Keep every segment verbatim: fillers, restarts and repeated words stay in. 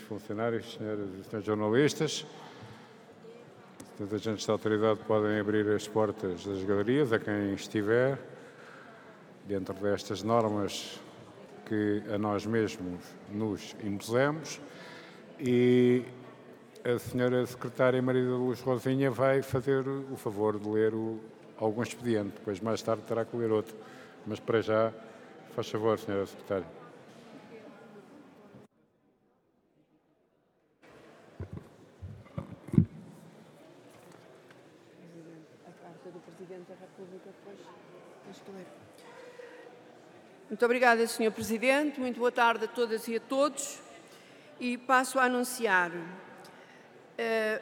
funcionários, senhoras e senhores jornalistas, os agentes da autoridade podem abrir as portas das galerias a quem estiver, dentro destas normas que a nós mesmos nos impusemos, e a senhora secretária Maria da Luz Rosinha vai fazer o favor de ler o, algum expediente, depois mais tarde terá que ler outro, mas para já, faz favor, senhora secretária. Muito obrigada, senhor Presidente. Muito boa tarde a todas e a todos. E passo a anunciar uh,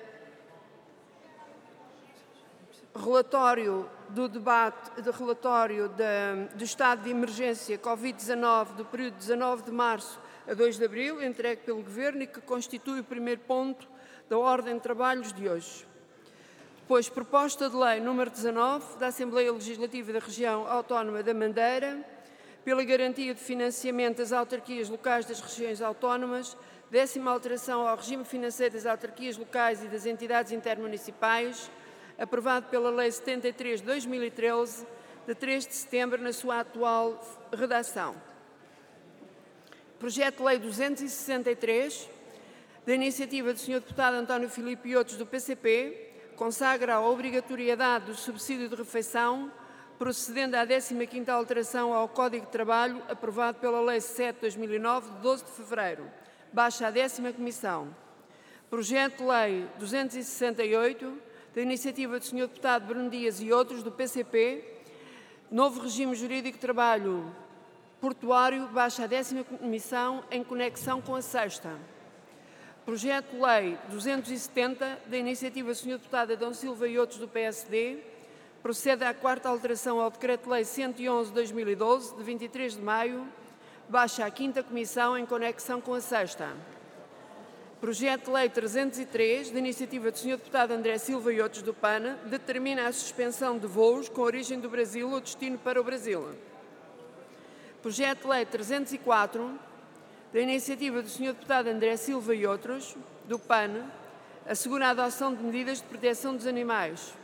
relatório do debate, de relatório de, do estado de emergência Covid dezanove do período de dezanove de março a dois de abril, entregue pelo Governo e que constitui o primeiro ponto da ordem de trabalhos de hoje. Depois, proposta de lei número dezanove da Assembleia Legislativa da Região Autónoma da Madeira, pela garantia de financiamento das autarquias locais das regiões autónomas, décima alteração ao regime financeiro das autarquias locais e das entidades intermunicipais, aprovado pela Lei setenta e três de dois mil e treze, de três de setembro, na sua atual redação. Projeto de Lei duzentos e sessenta e três, da iniciativa do senhor Deputado António Filipe e outros do P C P, consagra a obrigatoriedade do subsídio de refeição, procedendo à décima quinta alteração ao Código de Trabalho, aprovado pela Lei sete de dois mil e nove, de doze de fevereiro. Baixa a décima Comissão. Projeto de Lei duzentos e sessenta e oito, da iniciativa do senhor Deputado Bruno Dias e outros do P C P, novo regime jurídico de trabalho portuário, baixa a décima Comissão, em conexão com a sexta. Projeto de Lei duzentos e setenta, da iniciativa do senhor Deputado Adão Silva e outros do P S D, procede à quarta alteração ao Decreto-Lei cento e onze de dois mil e doze, de vinte e três de maio, baixa a quinta Comissão em conexão com a sexta. Projeto de Lei trezentos e três, da iniciativa do senhor Deputado André Silva e outros do P A N, determina a suspensão de voos com origem do Brasil ou destino para o Brasil. Projeto de Lei trezentos e quatro, da iniciativa do senhor Deputado André Silva e outros, do P A N, assegura a adoção de medidas de proteção dos animais.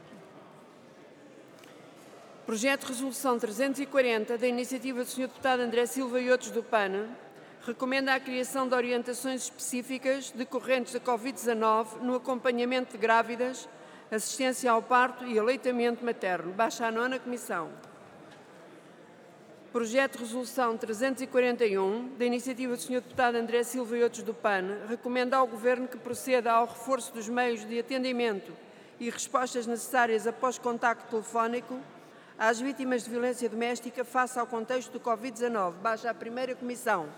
Projeto de Resolução trezentos e quarenta, da iniciativa do senhor Deputado André Silva e outros do P A N, recomenda a criação de orientações específicas decorrentes da Covid dezanove no acompanhamento de grávidas, assistência ao parto e aleitamento materno. Baixa a nona Comissão. Projeto de Resolução trezentos e quarenta e um, da iniciativa do senhor Deputado André Silva e outros do P A N, recomenda ao Governo que proceda ao reforço dos meios de atendimento e respostas necessárias após contacto telefónico às vítimas de violência doméstica face ao contexto do Covid dezanove. Baixa a primeira Comissão.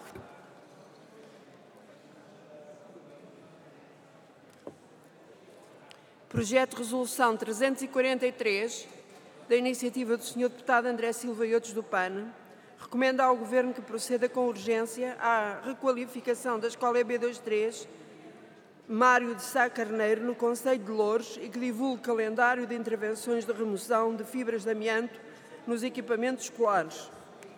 Projeto de Resolução trezentos e quarenta e três, da iniciativa do senhor Deputado André Silva e outros do P A N, recomenda ao Governo que proceda com urgência à requalificação da Escola E B vinte e três Mário de Sá Carneiro, no concelho de Loures, e que divulgue calendário de intervenções de remoção de fibras de amianto nos equipamentos escolares.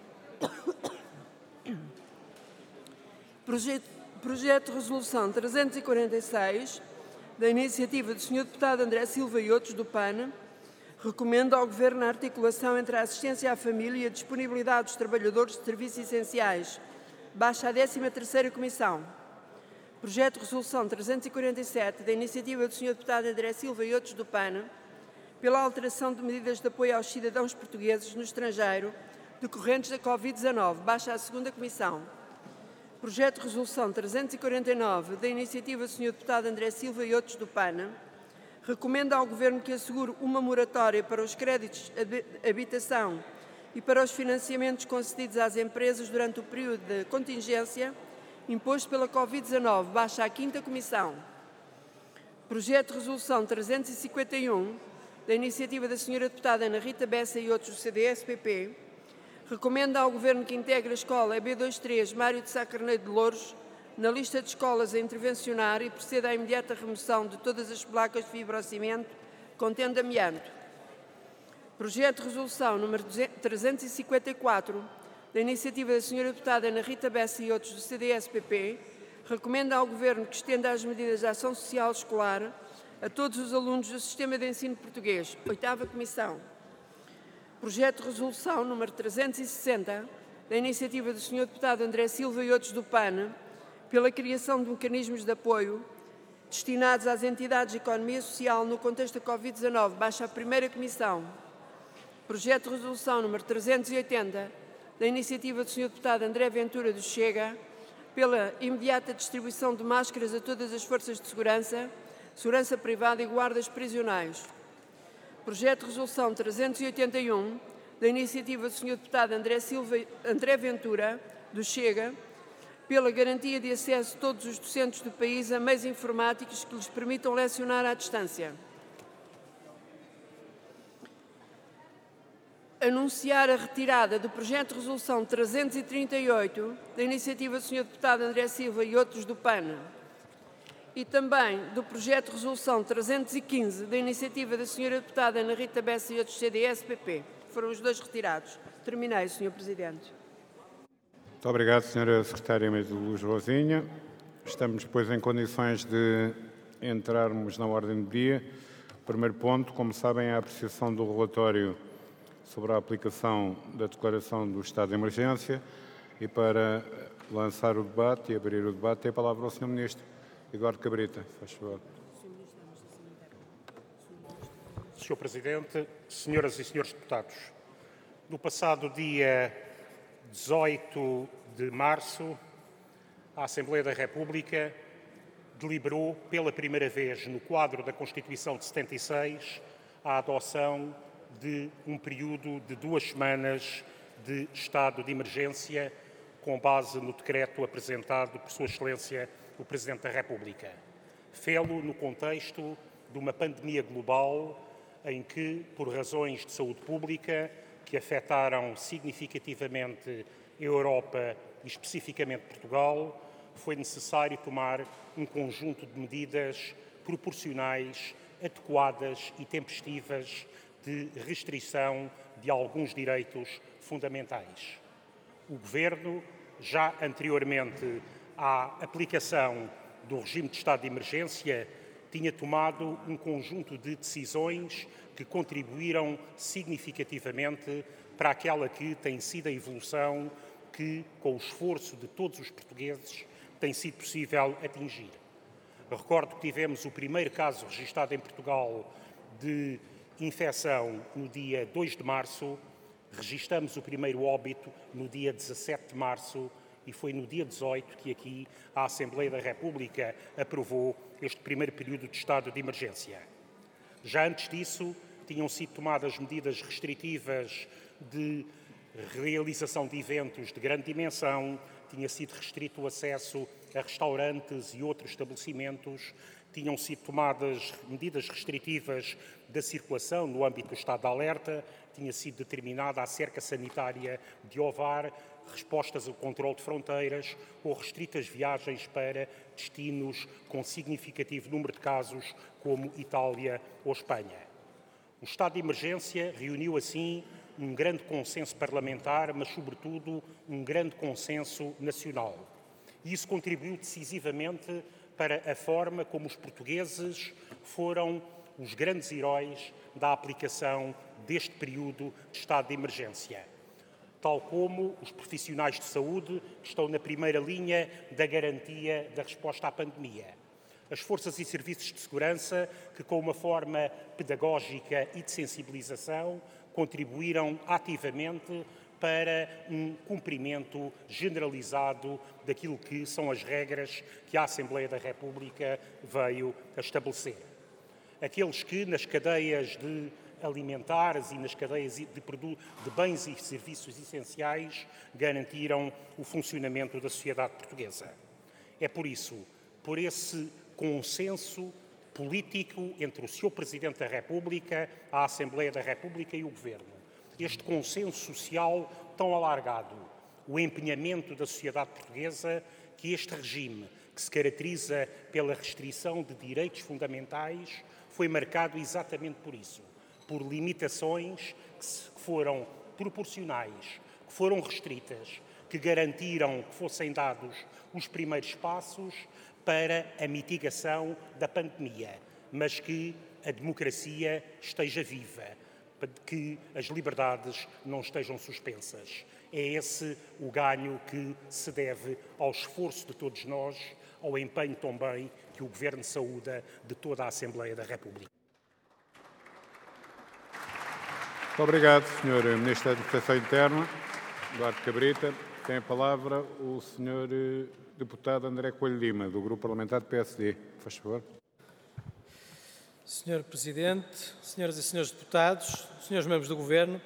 Projeto, projeto de Resolução trezentos e quarenta e seis, da iniciativa do senhor Deputado André Silva e outros do P A N, recomenda ao Governo a articulação entre a assistência à família e a disponibilidade dos trabalhadores de serviços essenciais. Baixa a décima terceira Comissão. Projeto de Resolução trezentos e quarenta e sete, da iniciativa do senhor Deputado André Silva e outros do P A N, pela alteração de medidas de apoio aos cidadãos portugueses no estrangeiro decorrentes da Covid dezanove. Baixa a segunda Comissão. Projeto de Resolução trezentos e quarenta e nove, da iniciativa do senhor Deputado André Silva e outros do P A N, recomenda ao Governo que assegure uma moratória para os créditos de habitação e para os financiamentos concedidos às empresas durante o período de contingência imposto pela Covid dezanove. Baixa a quinta Comissão. Projeto de Resolução trezentos e cinquenta e um, da iniciativa da senhora Deputada Ana Rita Bessa e outros do C D S P P, recomenda ao Governo que integre a Escola E B vinte e três Mário de Sá Carneiro de Louros na lista de escolas a intervencionar e proceda à imediata remoção de todas as placas de fibrocimento contendo amianto. Projeto de Resolução número trezentos e cinquenta e quatro, da iniciativa da senhora Deputada Ana Rita Bessa e outros do C D S P P, recomenda ao Governo que estenda as medidas de ação social escolar a todos os alunos do Sistema de Ensino Português. Oitava Comissão. Projeto de Resolução número trezentos e sessenta, da iniciativa do senhor Deputado André Silva e outros do P A N, pela criação de mecanismos de apoio destinados às entidades de economia social no contexto da Covid dezanove. Baixa a primeira Comissão. Projeto de Resolução número trezentos e oitenta, da iniciativa do senhor Deputado André Ventura do Chega, pela imediata distribuição de máscaras a todas as forças de segurança, segurança privada e guardas prisionais. Projeto de Resolução trezentos e oitenta e um, da iniciativa do senhor Deputado André, Silva, André Ventura do Chega, pela garantia de acesso de todos os docentes do país a meios informáticos que lhes permitam lecionar à distância. Anunciar a retirada do projeto de resolução trezentos e trinta e oito, da iniciativa do senhor Deputado André Silva e outros do P A N, e também do projeto de resolução trezentos e quinze, da iniciativa da senhora Deputada Ana Rita Bessa e outros C D S P P. Foram os dois retirados. Terminei, senhor Presidente. Muito obrigado, senhora Secretária Maria de Luz Rosinha. Estamos depois em condições de entrarmos na ordem do dia. O primeiro ponto, como sabem, é a apreciação do relatório sobre a aplicação da declaração do estado de emergência, e para lançar o debate e abrir o debate, tem a palavra o senhor Ministro Eduardo Cabrita. Faz favor. senhor Presidente, senhoras e senhores deputados, no passado dia dezoito de março, a Assembleia da República deliberou pela primeira vez no quadro da Constituição de setenta e seis a adoção de um período de duas semanas de estado de emergência com base no decreto apresentado por Sua Excelência o Presidente da República. Fê-lo no contexto de uma pandemia global em que, por razões de saúde pública que afetaram significativamente a Europa e especificamente Portugal, foi necessário tomar um conjunto de medidas proporcionais, adequadas e tempestivas de restrição de alguns direitos fundamentais. O Governo, já anteriormente à aplicação do regime de estado de emergência, tinha tomado um conjunto de decisões que contribuíram significativamente para aquela que tem sido a evolução que, com o esforço de todos os portugueses, tem sido possível atingir. Recordo que tivemos o primeiro caso registado em Portugal de infecção no dia dois de março, registramos o primeiro óbito no dia dezassete de março e foi no dia dezoito que aqui a Assembleia da República aprovou este primeiro período de estado de emergência. Já antes disso, tinham sido tomadas medidas restritivas de realização de eventos de grande dimensão, tinha sido restrito o acesso a restaurantes e outros estabelecimentos, tinham sido tomadas medidas restritivas da circulação no âmbito do estado de alerta, tinha sido determinada a cerca sanitária de Ovar, respostas ao controle de fronteiras ou restritas viagens para destinos com significativo número de casos, como Itália ou Espanha. O estado de emergência reuniu, assim, um grande consenso parlamentar, mas, sobretudo, um grande consenso nacional. E isso contribuiu decisivamente para a forma como os portugueses foram os grandes heróis da aplicação deste período de estado de emergência, tal como os profissionais de saúde que estão na primeira linha da garantia da resposta à pandemia, as forças e serviços de segurança que, com uma forma pedagógica e de sensibilização, contribuíram ativamente para um cumprimento generalizado daquilo que são as regras que a Assembleia da República veio a estabelecer. Aqueles que, nas cadeias de alimentares e nas cadeias de, de bens e serviços essenciais, garantiram o funcionamento da sociedade portuguesa. É por isso, por esse consenso político entre o senhor Presidente da República, a Assembleia da República e o Governo, este consenso social tão alargado, o empenhamento da sociedade portuguesa, que este regime, que se caracteriza pela restrição de direitos fundamentais, foi marcado exatamente por isso, por limitações que foram proporcionais, que foram restritas, que garantiram que fossem dados os primeiros passos para a mitigação da pandemia, mas que a democracia esteja viva, que as liberdades não estejam suspensas. É esse o ganho que se deve ao esforço de todos nós, ao empenho também que o Governo saúda de toda a Assembleia da República. Muito obrigado, senhor Ministro da Administração Interna, Duarte Cabrita. Tem a palavra o senhor Deputado André Coelho Lima, do Grupo Parlamentar do P S D. Faz favor. senhor Presidente, senhoras e senhores deputados, senhores membros do Governo,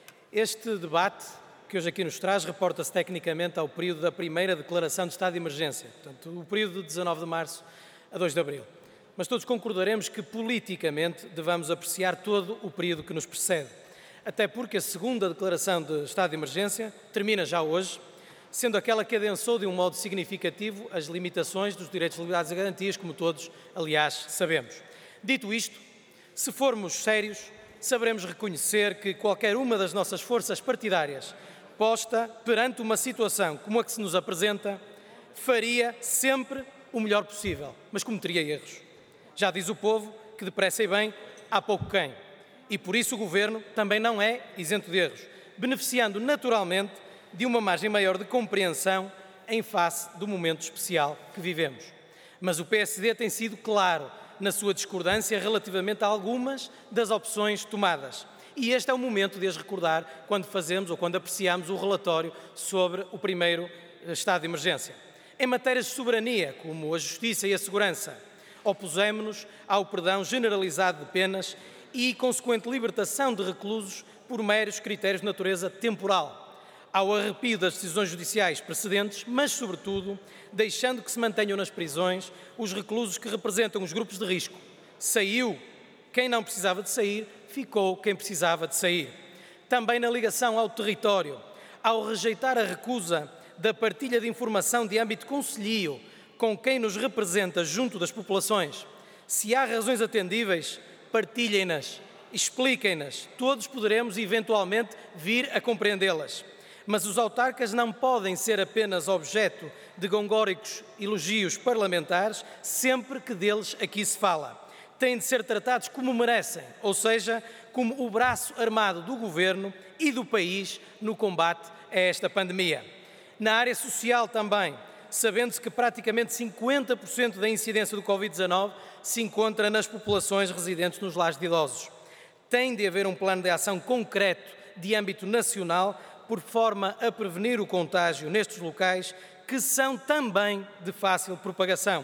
este debate que hoje aqui nos traz reporta-se tecnicamente ao período da primeira declaração de estado de emergência, portanto, o período de dezanove de março a dois de abril. Mas todos concordaremos que, politicamente, devamos apreciar todo o período que nos precede. Até porque a segunda declaração de estado de emergência termina já hoje, sendo aquela que adensou de um modo significativo as limitações dos direitos, liberdades e garantias, como todos, aliás, sabemos. Dito isto, se formos sérios, saberemos reconhecer que qualquer uma das nossas forças partidárias posta perante uma situação como a que se nos apresenta, faria sempre o melhor possível, mas cometeria erros. Já diz o povo que depressa e bem há pouco quem. E por isso o Governo também não é isento de erros, beneficiando naturalmente de uma margem maior de compreensão em face do momento especial que vivemos. Mas o P S D tem sido claro na sua discordância relativamente a algumas das opções tomadas. E este é o momento de as recordar quando fazemos ou quando apreciamos o relatório sobre o primeiro estado de emergência. Em matérias de soberania, como a justiça e a segurança, opusemos-nos ao perdão generalizado de penas e consequente libertação de reclusos por meros critérios de natureza temporal, ao arrepio das decisões judiciais precedentes, mas, sobretudo, deixando que se mantenham nas prisões os reclusos que representam os grupos de risco. Saiu quem não precisava de sair, ficou quem precisava de sair. Também na ligação ao território, ao rejeitar a recusa da partilha de informação de âmbito concelhio com quem nos representa junto das populações. Se há razões atendíveis, partilhem-nas, expliquem-nas. Todos poderemos, eventualmente, vir a compreendê-las. Mas os autarcas não podem ser apenas objeto de gongóricos elogios parlamentares sempre que deles aqui se fala. Têm de ser tratados como merecem, ou seja, como o braço armado do Governo e do país no combate a esta pandemia. Na área social também, sabendo-se que praticamente cinquenta por cento da incidência do Covid dezanove se encontra nas populações residentes nos lares de idosos. Tem de haver um plano de ação concreto de âmbito nacional por forma a prevenir o contágio nestes locais que são também de fácil propagação.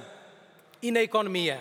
E na economia,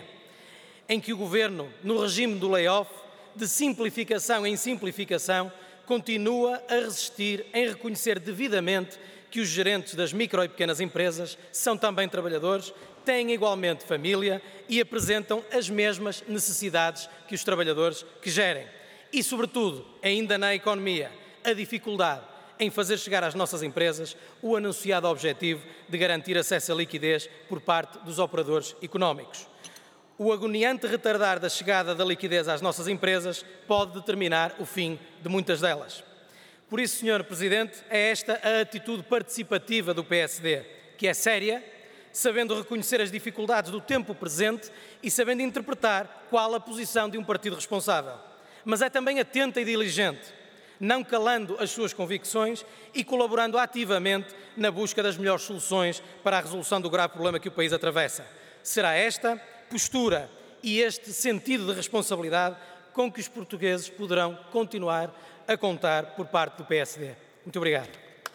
em que o Governo, no regime do layoff, de simplificação em simplificação, continua a resistir em reconhecer devidamente que os gerentes das micro e pequenas empresas são também trabalhadores, têm igualmente família e apresentam as mesmas necessidades que os trabalhadores que gerem. E, sobretudo, ainda na economia, a dificuldade em fazer chegar às nossas empresas o anunciado objetivo de garantir acesso à liquidez por parte dos operadores económicos. O agoniante retardar da chegada da liquidez às nossas empresas pode determinar o fim de muitas delas. Por isso, senhor Presidente, é esta a atitude participativa do P S D, que é séria, sabendo reconhecer as dificuldades do tempo presente e sabendo interpretar qual a posição de um partido responsável. Mas é também atenta e diligente, não calando as suas convicções e colaborando ativamente na busca das melhores soluções para a resolução do grave problema que o país atravessa. Será esta postura e este sentido de responsabilidade com que os portugueses poderão continuar a contar por parte do P S D. Muito obrigado.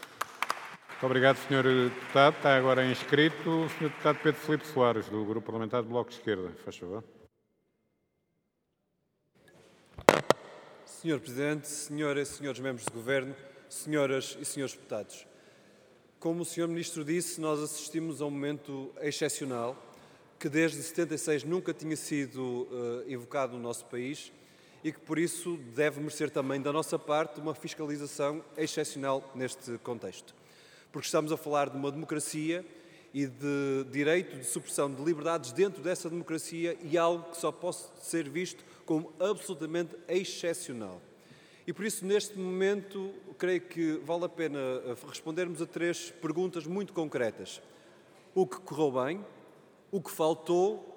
Muito obrigado, senhor Deputado. Está agora inscrito o senhor Deputado Pedro Filipe Soares, do Grupo Parlamentar do Bloco de Esquerda. Faz favor. senhor Presidente, senhoras e senhores membros do Governo, senhoras e senhores deputados. Como o senhor Ministro disse, nós assistimos a um momento excepcional que desde setenta e seis nunca tinha sido uh, evocado no nosso país e que, por isso, deve merecer também da nossa parte uma fiscalização excepcional neste contexto. Porque estamos a falar de uma democracia e de direito de supressão de liberdades dentro dessa democracia e algo que só pode ser visto como absolutamente excepcional. E por isso, neste momento, creio que vale a pena respondermos a três perguntas muito concretas. O que correu bem, o que faltou